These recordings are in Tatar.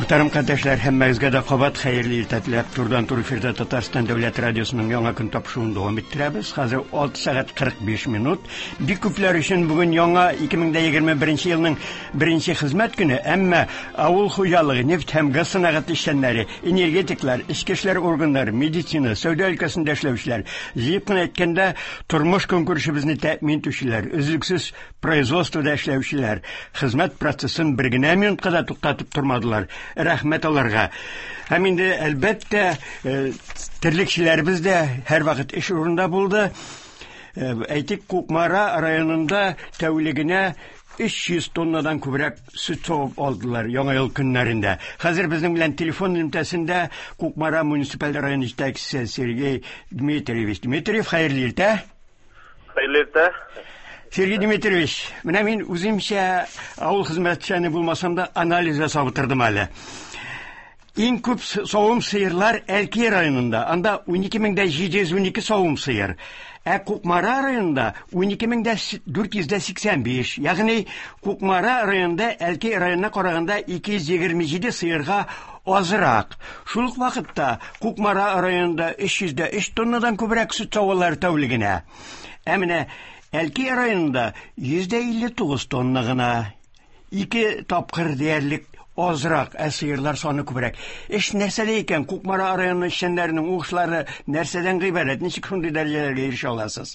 Muhtaram kardeşler, hemmezge de kabat hayırlı irtibatlar. Turdan tur efirde Tatarstan Devlet Radyosu'nun yana gün tapşığını devam ettiremiz. Hazır 6 saat 45 minut. Bir küpler için bugün yana 2021 yılının birinci hizmet günü. Ama avul hocalığı, neft hem gaz sanagat işlenleri, energetikler, içki işler organları, medisina, savdo ülkesinde işlevçiler, ziyipkin etkende turmuş konkursumuzni temin tuşiler, üzlüksüz производствоda işlevçiler, hizmet prosesin birgine minutqada to'xtatib turmadılar. Rahmet olarga. Hem indi elbette terlikçilerimiz de her vakit iş uğrunda buldu. Eytik Kukmara rayonunda tevligine 300 tonnadan kubrak süt soğup oldular yana yıl günlerinde. Hazır bizim bilen telefon ünitesinde Kukmara Munisipal Rayonu İştekçisi Sergey Dmitrievich. Dmitriev, hayırlı irte. Hayırlı irte. Sergey Dmitrievich, men uzimşe avul hizmetçilerini bulmasam da analize savutırdım hala. En köp soğum sıyırlar Elki rayonunda. Anda 12.712 soğum sıyır. Kukmara rayonunda 12.485. Yani Kukmara rayonunda Elki rayonuna karaganda 227 sıyırga azırak. Şuluk vakitte Kukmara rayonunda 303 tonnadan köbürek süt soğular tevligine. Emine Elki rayonunda %59 tonnagına 2 tapkır değerlik azırak sıyırlar sonu köbürek. Nersede iken Kukmara rayonu işçilerinin uğuşları nerseden gıyberet? Neçik hundi derecelerge erişe olasız?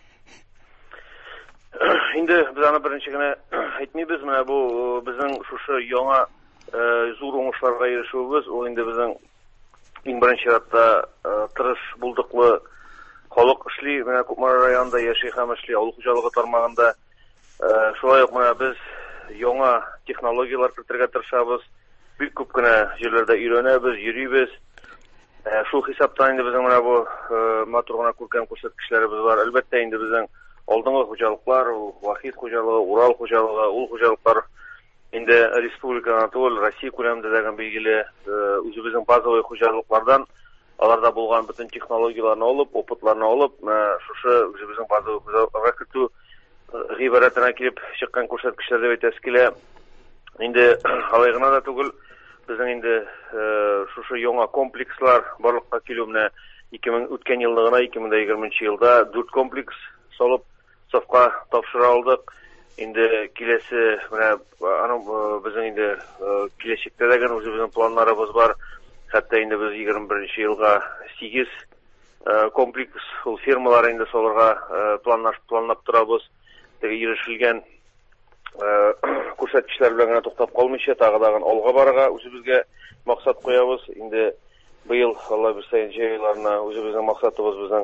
Şimdi biz ana birinci güne etmeybiz mi? Bu bizim şu yana zor uğuşlarga erişiyoruz. O indi bizim en birinci hatta tırış bulduklu Halk işli, Kukmara rayonunda yaşayıqam işli, avul hocalığı tarmağında şolay yok biz yona texnologiyalar kirtirge tırışabız, bir köp güne yerlerde öğrenemiz, yürüyüz. Şu hesaptan indi bizim bu maturguna kurkan ko'rsatkichlarimiz var. Elbette indi bizim oldingi hocalıklar, Vahid hocalığı, Ural hocalığı, ul hocalıklar indi Respublika Anatol, Rossiya ko'lamida degan belgili o'zimizning bazaviy hocalıklardan alarda bulgan bütün texnologiyalarını olup, opıtlarını olup, şu bizim bazı rakıtı gıйбаратына kelip çıkan ko'rsatkichlar deb aytaskile. Endi halayğına da tugul bizning endi şu yona komplekslar barlıqqa kelumne 2000 o'tgan yıllığına 2020 yılda 4 kompleks solup safqa topshira oldik. Endi kelesi bizning endi kelajakda degan o'zimizning planlarimiz var. Hatta endi biz 21 yılga 8 kompleks firmalar endi solarga planlap turabız. Erişilgen ko'rsatkichlar bilan to'xtab qolmaycha tag'idag'in olg'a barga o'zimizga maqsad qo'yamiz. Endi bu yil Alloh bir sayin joylarni o'zimizning maqsadimiz bizning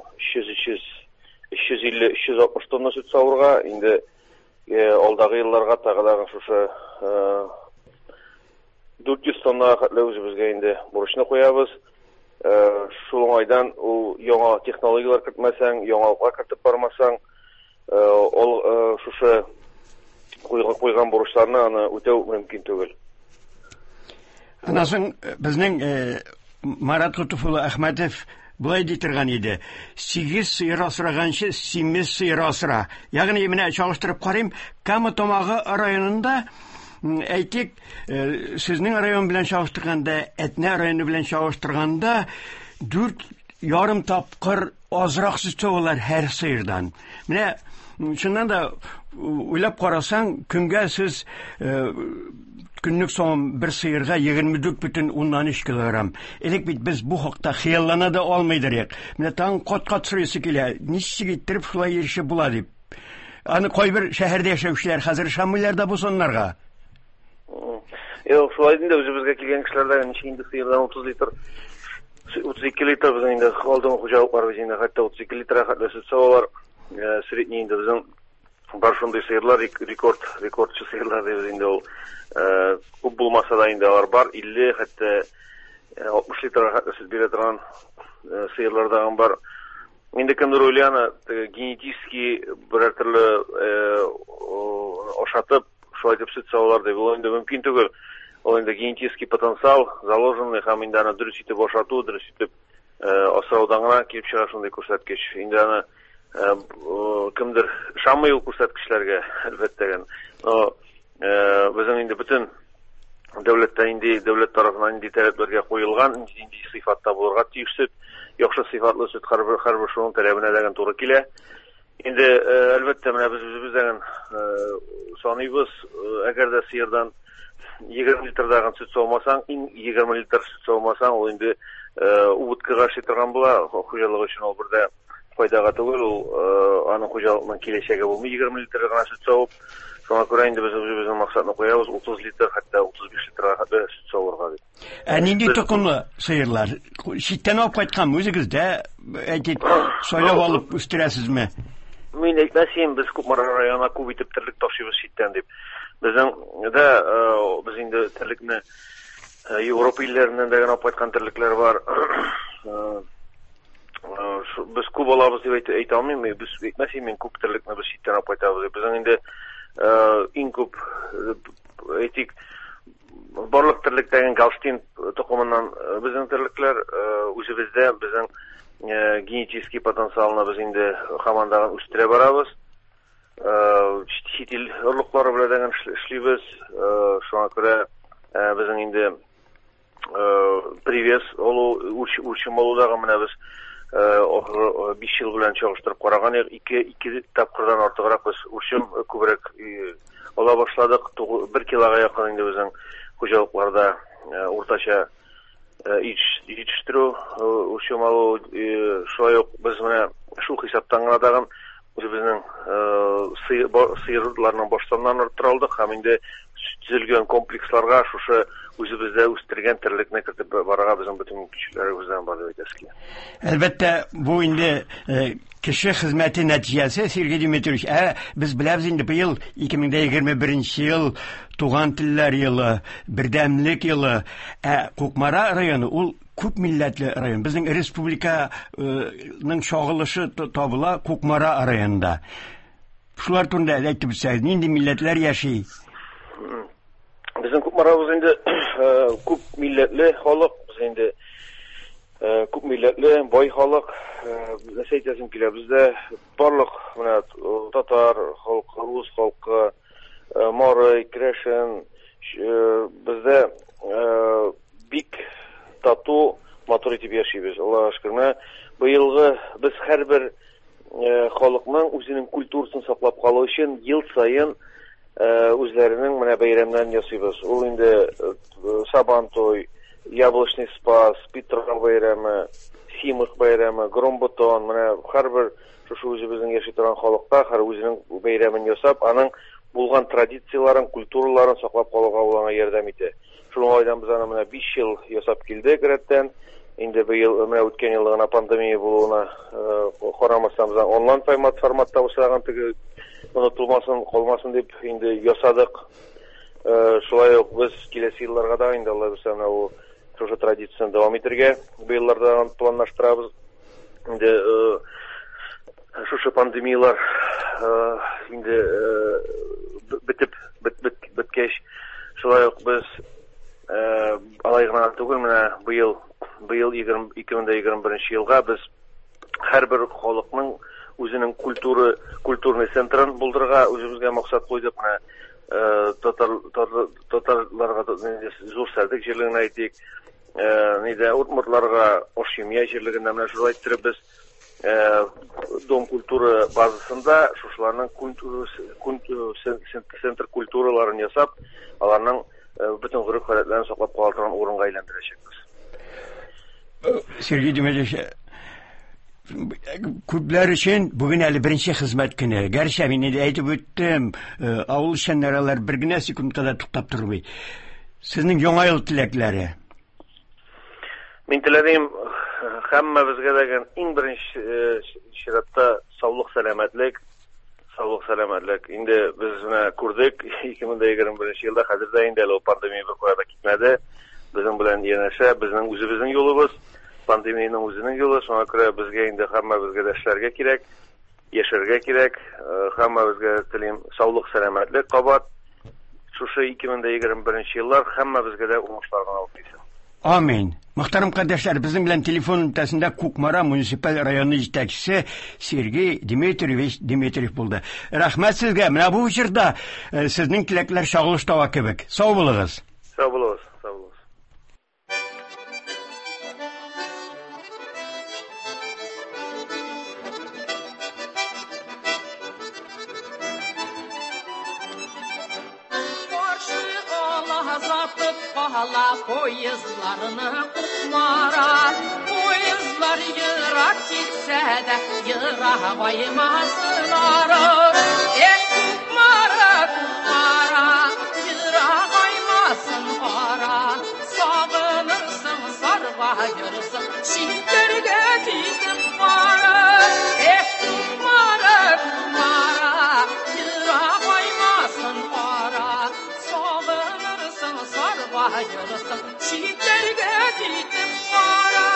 350-360 tonna süt sovurga. Endi oldagi yillarga tag'idag'in şu 400 tonna qatla o'zimizga endi burishni qo'yamiz. Şu aydan o yana texnologiyalar kiritmasang, yangiliklar kiritib bormasang, şu qo'ygan buruşlarını ana o'tov mumkin tugul. Anaсын bizning Marat Qutufulu Ahmedov bulay deytirgan edi. 8 sıyır asıragancha 8 sıyır asıra. Yani mine çalıştırıp qarayım, Kama Tomağı rayonunda aytik sizning rayon bilan çalıştırganda, Etne rayonu bilan çalıştırganda 4,5 tapqır azroq süt soğular her sıyırdan. Mine şundan da uylap qarasan, kunga siz günlük son bir sıyırga 24,3 kilogram. Elek biz bu haqda xiyallana da olmaydirik. Mine tan qat süresi kile, nişsi gittirip şulay erişe bula dep. Ani qoy bir şehirde yaşauşlar hazır şamillarda bu sonlarga. Yok, şulaydın da özümüzge kelgen kişilerden indi sıyırdan 30 litr 32 litr bizim indi aldığımız hocalık var bizim hatta 32 litr hatta süt soğular sürekli indi bizim barşunday sıyırlar rekordçı sıyırlar diyoruz indi o bu bulmasa da indi var 50 hatta 60 litr hatta süt berediğin sıyırlardan var. Indi kimdir oylana genetiski bir türlü oşatıp şolay dep süt soğular deb indi mümkün tugul. O indi genetiski потенциал заложенный ham indi ana dürüst etip oşatu, dürüst etip asraudan kelip çıkar şunday ko'rsatkich. Indi ana kimdir şamay ko'rsatkichlarga albatta. O bizim indi bütün дәүләт тарафынан инде таләпләргә куелган, инде сыйфатта булырга тиеш сөт, яхшы сыйфатлы сөт һәрбер шуның таләбенә дәгән туры килә. Инде әлбәттә менә без үзебездән саныйбыз, әгәр дә сыердан 20 литрдагы сөт саумасаң, 20 литр сөт саумасаң, ул инде убыткыга шитырган була, хуҗалык өчен ул бердә файдага түгел, ул аның хуҗалыкның киләчәге булмый 20 литр гына сөт савып. Шуңа күрә инде без үзебезнең максатны куябыз 30 литр, хәтта 35 литрга сөт савырга дип. Нинди токымлы сыерлар? Читтән алып кайткан үзегездә әйтеп сайлап алып үстерәсезме? Мин әйтмәсем, без Күпмара районына күп итеп терлек ташыйбыз читтән дип. Безнең дә без инде терлекне Европа илләреннән дә алып кайткан терлекләр бар. Без күп алабыз дип әйтә алмыйм, без әйтмәсем, мин күп терлекне без читтән алып кайтабыз. Безнең инде иң күп әйтик барлык терлектәге Галштин токымыннан безнең терлекләр үзебездә безнең генетический потенциалны без инде һаман үстерә барабыз. Чит ил орлыклары белән эшлибез. Шуңа күрә безнең инде привес үлчим алудагы менә без 5 ел белән чагыштырып караган, 2 тапкырдан артыграк без үлчим күбрәк ала башладык. 1 килога якын инде безнең хуҗалыкларда уртача җитештерү үлчим алу, шулай ук без менә шул хисаптан гына дагы үзебезнең сыерларның баштаннан арттыра алдык һәм инде төзелгән комплексларга шушы үзебездә үстергән терлекне кертеп барырга безнең бөтен көчләребездән бар дип әйтәскә. Әлбәттә, бу инде кеше хезмәте нәтиҗәсе, Сергей Дмитриевич. Без беләбез инде быел 2021 ел туган телләр елы, бердәмлек елы. Кукмара районы ул күп милләтле район. Безнең республиканың чагылышы табыла Кукмара районында. Шулар турында әйтеп үтсәгез, нинди милләтләр яши? Безнең Кукмарабыз инде күп милләтле халык, без инде күп милләтле, бай халык. Нәрсә әйтәсем килә, бездә барлык менә татар халкы, рус халкы, Марый, Крешен, бездә бик тату, матур итеп яшибез. Аллаһка шөкер. Быелгы без һәрбер халыкның үзенең культурасын саклап калу өчен ел саен үзләренең менә бәйрәмнәрен ясыйбыз. Ул инде Сабантуй, Яблочный спас, Петров бәйрәме, Симых бәйрәме, Громбутон, менә һәрбер шушы үзебезнең яши торган халыкта һәр үзенең бәйрәмен ясап, аның булган традицияларын, культураларын саклап калуга улаңа ярдәм итә. Шуның айдан без аны менә 5 ел ясап килдек рәттән. Инде быел менә үткән елда гына пандемия булуына карамастан без онлайн форматта ушаган теге онытылмасын, калмасын дип инде ясадык. Шулай ук без киләсе елларга да инде Алла берсә менә ул шушы традицияны дәвам итәргә быелларда планлаштырабыз. Инде шушы пандемиялар инде беткәч, шулай ук без алай гына түгел, менә быел 2021 елга без һәрбер халыкның үзенең культурный центрын булдырырга үзебезгә максат куйдык. Менә татарларга зур сәдик җирлегенә әйтик, нидә удмуртларга Ошемья җирлегендә менә шулай иттереп без дом культура базасында шушыларның центр культураларын ясап, аларның бөтен гореф-гадәтләрен саклап калдырган урынга әйләндерәчәкбез. Сергей Дмитриевич, күпләр өчен бүген әле беренче хезмәт көне. Гәрчә мин әйтеп үттем, авыл эшчәннәре бер генә секундта да туктап тормый. Сезнең яңа ел теләкләре? Мин теләдем һәммәбезгә дә иң беренче чиратта саулык, сәламәтлек. Инде без менә күрдек 2021 елда, хәзердә инде ул пандемия бер кая да китмәде. Безнең белән янәшә, безнең үзебезнең юлыбыз, пандемияның үзенең юлы. Шуңа күрә безгә инде һәммәбезгә дә эшләргә кирәк, яшәргә кирәк. Һәммәбезгә телим саулык, сәламәтлек кабат. Шушы 2021 еллар һәммәбезгә дә уңышлар гына алып килсен. Амин. Мөхтәрәм кардәшләр, безнең белән телефон өлкәсендә Кукмара муниципаль районы җитәкчесе Сергей Дмитриев булды. Рәхмәт сезгә. Менә бу җирдә сезнең теләкләр чагылыш таба кебек. Сау булыгыз. Sağ olun, sağ olun. Azatıp bağla poyuzlarını kumara, poyuzlar yırak gitse de yıra baymasın ara. Kumara, kumara, yıra baymasın ara. Sağınırsın, sarbayırsın, şiirlerge gidip para. Kumara, kumara, yıra baymasın ara. Sağınırsın, sarbayırsın, şiirlerge gidip para.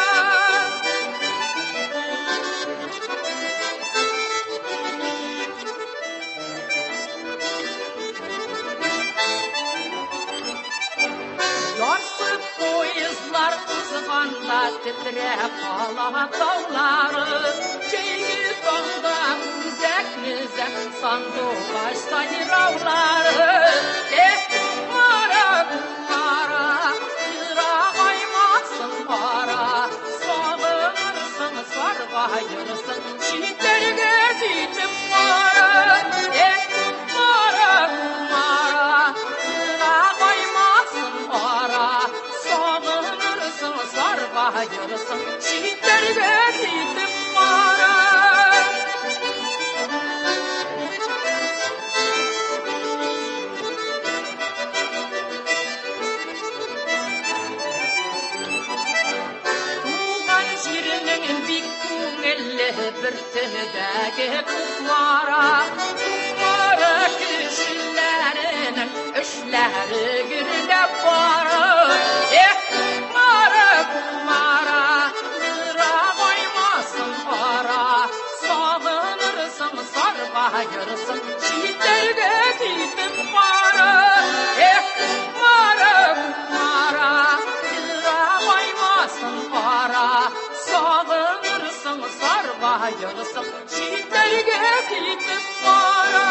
Yarsıp poyuzlar uzğanda titrep ala dağları. Çeygi dağda güzek sandığa sayravları. Kumara, kumara, yıra baymasın para. Sağınırsın, sarbayırsın, şiirlerge gidip para. Kumara, kumara, yıra baymasın para. Sağınırsın, sarbayırsın, şiirlerge gidip para. Bir tendeki kumara, kumara kişilerinin işleri girilip para. Kumara, kumara, yıra koymasın para. Sağınırsın, sarbayırsın, şiirlerge gidip para. Kumara, kumara, yıra koymasın para. Sağınırsın, sarbayırsın, şiirlerge gidip para.